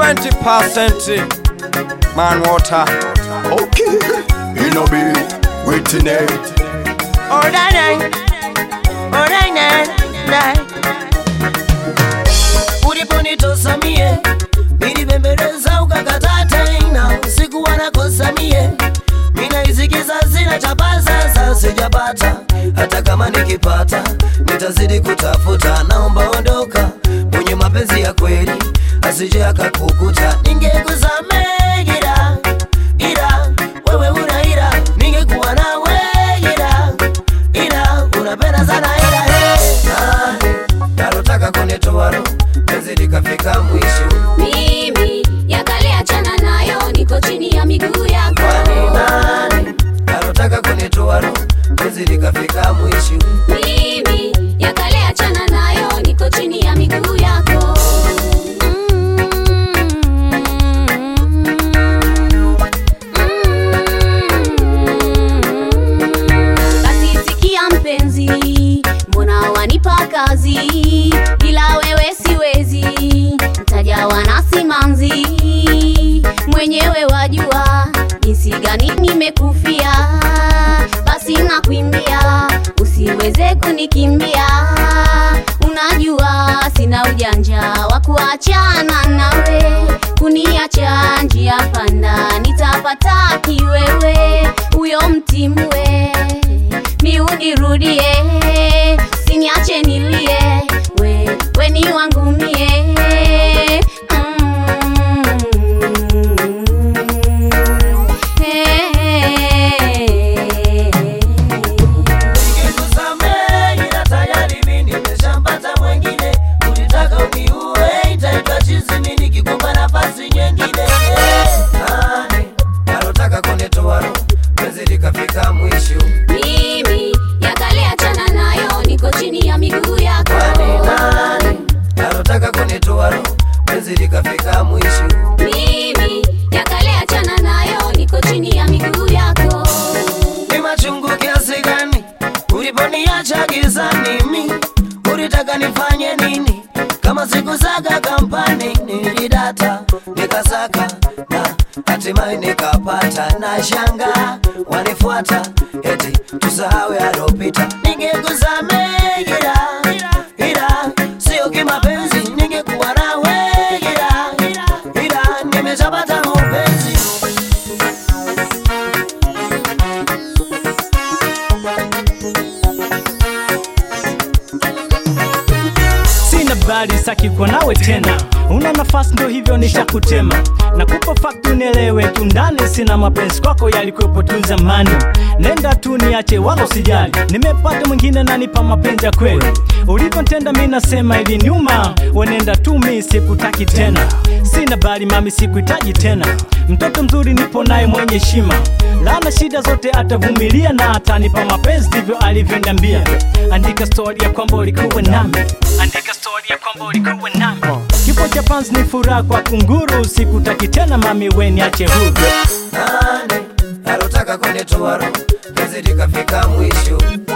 20% man water. Okay, you know be waiting it. Alright. Uliponitosa mie nilibembeleza ukakataa tena, sikuwa nakosa mie. Mina isikiza sina chapa sasa sijapata, hata kama nikipata nitazidi kutafuta. Naomba ondoka mwenye mapenzi ya kweli, asije akakukuta. Ningekusamehe ila wewe una ila, ningekuwa nawe ila unapenda sana ila nalotaka kunitoa roho penzi likafika mwisho. Mimi yakale achana nayo, niko chini ya miguu yako. Nani nalotaka kunitoa roho penzi likafika mwisho. Mimi yakale achana nayo, niko chini ya miguu yako. Basi sikia mpenzi, mbona wanipa kazi ila wewe siwezi, mtajawa na simanzi. Mwenyewe wajua jinsi gani nimekufia, basi nakuimbia usiweze kunikimbia. Unajua sina ujanja wa kuachana nawe, kuniacha njia panda nitapata kiwewe. Uyo mtimwe miudirudie, siniache nilie, we ni wangu mie. Ningekusamehe ila tayari mimi nimeshampata mwengine. Ulitaka uniue, itaitwa chizi mimi nikikupa nafasi nyingine. Nani nalotaka kunitoa roho penzi likafika mwisho. Mimi yakale achana nayo, niko chini ya miguu yako. Nani nalotaka kunitoa roho penzi likafika mwisho. Mimi yakale achana nayo, niko chini ya miguu yako. Ni machungu kiasi gani uliponiacha gizani? Mimi ulitaka nifanye nini? Kama sikusaka kampani nilidata nikasaka na hatimaye nikapata. Na shanga wanifuata eti tusahau yalopita. Ningekusamehe ila sio kimapenzi, ningekuwa nawe ila nimeshapata mapenzi. Sina bali saki kwa nawe tena, una nafasi ndo hivyo nishakutema. Nakupa fact unielewe tu, ndani sina mapenzi kwako yalikuwepo tu zamani. Nenda tu niache wala usijali, nimepata mwingine nanipa mapenzi ya kweli. Ulivyotenda mimi nasema ili nyuma, wenenda tu mimi sikutaki tena. Sina bali mami sikuhitaji tena, mtoto mzuri nipo naye mwenye heshima. Lana shida zote atavumilia na atanipa mapenzi, ndivyo alivyoniambia. Andika story ya kwamba ulikuwa nami, andika story ya kwamba ulikuwa nami. Kipo cha panzi ni furaha kwa kunguru, sikutaki tena mami we niache huru. Nani nalotaka kunitoa roho penzi likafika mwisho.